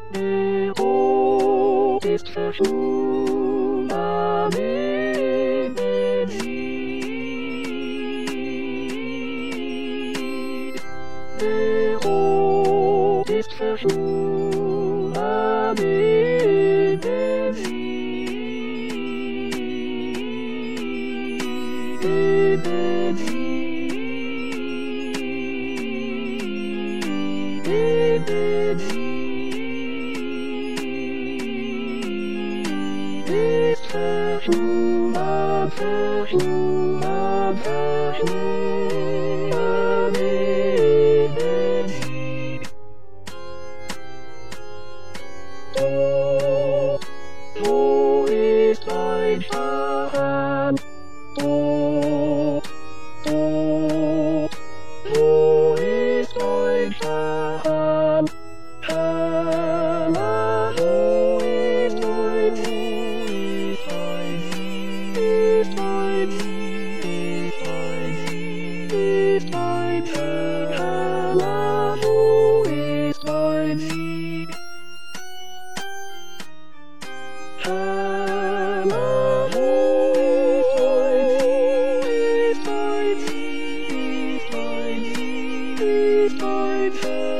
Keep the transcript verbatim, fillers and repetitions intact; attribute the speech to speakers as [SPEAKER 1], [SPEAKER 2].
[SPEAKER 1] Nero ist verschwunden in Benzin. Nero ist verschwunden in Benzin. In Benzin. In Benzin. Ist verschwunden, verschwunden, verschwunden in Benzin. Oh, wo ist ein Stern? Oh, oh, wo ist ein Stern? Stern, wo ist ein Ist ein Sie, ist ein Sie, ist ein Stern, wo ist ein Sie? Stern, wo ist ein Sie, ist ein Sie, ist ein Sie, ist ein Stern.